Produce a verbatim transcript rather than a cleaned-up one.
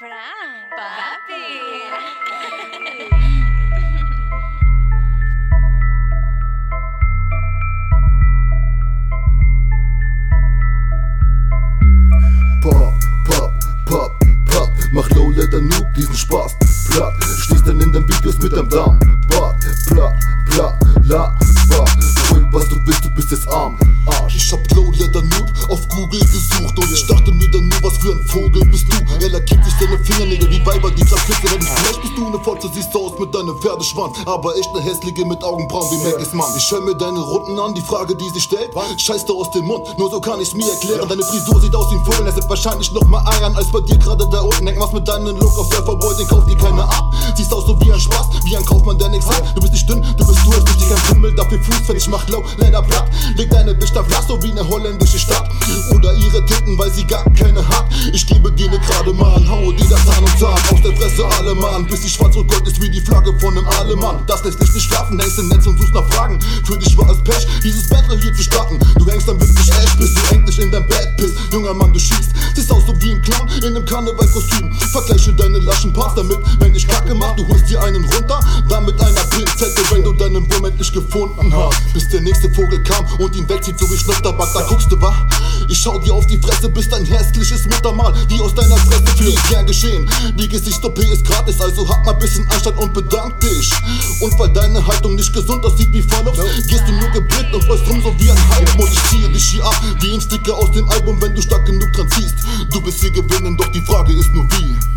Prank, papi. Pop, pop, pop, pop, mach low, let der Noob diesen Spaß platt. Stehst dann in den Videos mit deinem Darm, Bart, bla, bla, la, ba. Hol was du willst, du bist jetzt arm, Arsch. Ich hab Low Leather Noob auf Google gesucht und ich dachte mir dann nur, was für ein Vogel bist du. Er lackiert sich seine Fingernägel wie Weiber, die zerpflückt werden. Vielleicht bist du ne Fotze, siehst aus mit deinem Pferdeschwanz, aber echt ne hässliche mit Augenbrauen wie Maggis Mann. Ich hör mir deine Runden an, die Frage, die sich stellt, scheißt du aus dem Mund, nur so kann ich's mir erklären. Deine Frisur sieht aus wie ein Vogel, er sind wahrscheinlich noch mal Eiern als bei dir gerade da unten. Denk was mit deinem Look auf Surferboy, den kauft dir keiner ab. Siehst aus so wie ein Spaß, wie ein Kaufmann, der nix hat. Du bist nicht dünn, du bist durch, bist dir kein Pummel, dafür fußfällig, mach Low Leather platt. Leg deine Bitch da flach, so wie ne holländische Stadt. Oder ihre Titten, weil sie gar keine hat. Ich gebe dir ne gerade mal an, haue dir das Zahn und Zahn aus der Fresse alle Mann, bis die schwarz und gold ist wie die Flagge von nem Alemann. Das lässt dich nicht schlafen, hängst im Netz und suchst nach Fragen. Für dich war es Pech, dieses Battle hier zu starten. Du hängst dann wirklich echt, bis du endlich in dein Bett bist. Junger Mann, du schießt, siehst aus so wie ein Clown in nem Karnevalkostüm. Vergleiche deine laschen Parts damit, wenn dich kacke macht, du holst dir einen runter, dann mit einer Pinzette, wenn du deinen Wurm endlich gefunden hast. Bis der nächste Vogel kam und ihn wegzieht, so wie Schnupftabak, da guckst du, wa? Ich schau dir auf die Fresse, bis dein hässliches Muttermal, die aus deiner Fresse fliegt, gern geschehen. Die Gesichts-O P ist gratis, also hab mal bisschen Anstand und bedank dich. Und weil deine Haltung nicht gesund aussieht wie Verlust, gehst du nur geblickt und rollst rum so wie ein Halbmond. Ich ziehe dich hier ab, wie ein Sticker aus dem Album, wenn du stark genug dran ziehst. Du bist hier gewinnen, doch die Frage ist nur wie.